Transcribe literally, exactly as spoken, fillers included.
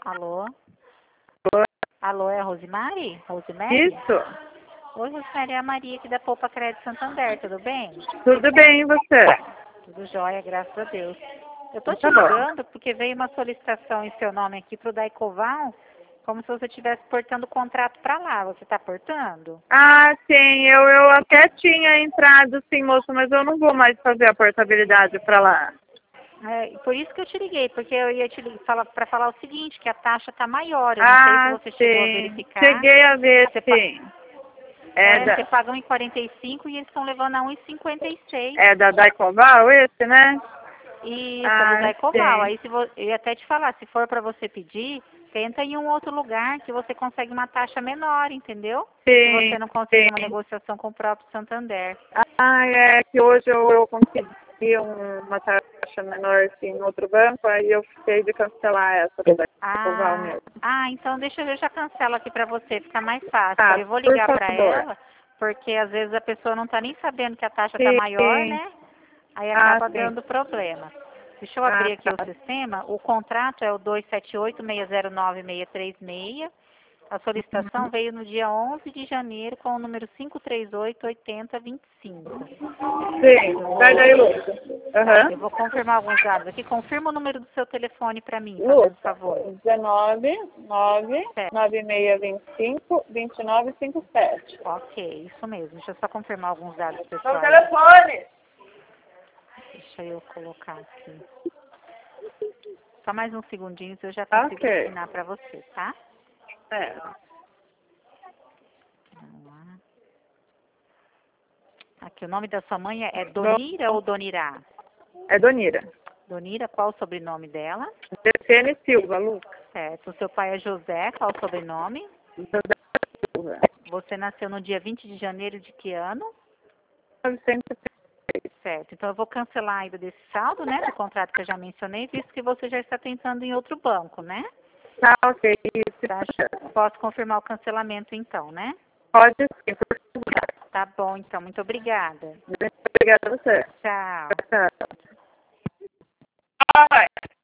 Alô? Oi. Alô, é a Rosemary? Rosemary? Isso. Oi, Rosemary, é a Maria aqui da Poupa Crédito Santander, tudo bem? Tudo bem, e você? Tudo jóia, graças a Deus. Eu tô te Tá bom. ligando porque veio uma solicitação em seu nome aqui pro Daicoval, como se você estivesse portando o contrato para lá. Você tá portando? Ah, sim, eu, eu até tinha entrado, sim, moço, mas eu não vou mais fazer a portabilidade para lá. É, por isso que eu te liguei, porque eu ia te falar para falar o seguinte, que a taxa tá maior. Eu não sei se Ah, você chegou a sim. verificar. Cheguei a ver, Você, pa sim. É é, você da, paga um e quarenta e cinco e eles estão levando a um e cinquenta e seis. é da Daicoval esse, né? Isso, é do Ah, Daicoval. sim. Aí se vo... eu ia até te falar, se for para você pedir, tenta em um outro lugar que você consegue uma taxa menor, entendeu? Se Sim, você não conseguir uma sim. negociação com o próprio Santander. Ah, é que hoje eu, eu consegui um- uma taxa menor, assim, em outro banco, aí eu fiquei de cancelar essa da Daicoval Ah, mesmo. ah, então deixa eu eu já cancelo aqui para você, fica mais fácil. Tá, Eu vou por ligar para favor. ela, porque às vezes a pessoa não tá nem sabendo que a taxa tá maior, Sim. né? Aí Ah, acaba sim. dando problema. Deixa eu Ah, abrir aqui tá. o sistema. O contrato é o dois sete oito, seis zero nove, seis três seis. A solicitação Uhum. veio no dia onze de janeiro com o número cinco três oito, oito zero dois cinco. Eu Sim. Sai vou, daí, Lúcia. tá, Aham. eu vou confirmar alguns dados aqui. Confirma o número do seu telefone para mim, fazendo Lúcia. favor. dezenove, nove, Certo. nove seis vinte e cinco, vinte e nove cinquenta e sete. Ok, isso mesmo. Deixa eu só confirmar alguns dados No pessoais. telefone! Deixa eu colocar aqui. Só mais uns segundinhos eu já consigo Ok. assinar para você, tá? É. Vamos lá. Aqui, o nome da sua mãe é é Do- Donira ou Donirá? É Donira. Donira, qual o sobrenome dela? Defene Silva, Lucas. Certo. O seu pai é José, qual o sobrenome? José Silva. Você nasceu no dia vinte de janeiro de que ano? novecentos e setenta e seis. Certo. Então eu vou cancelar ainda desse saldo, né, do contrato que eu já mencionei, visto que você já está tentando em outro banco, né? Tá, ok. Isso. Tá? Posso confirmar o cancelamento então, né? Pode sim, por Tá, favor. tá bom, então. Muito obrigada. Muito obrigada a você. Tchau. Tchau. Oi.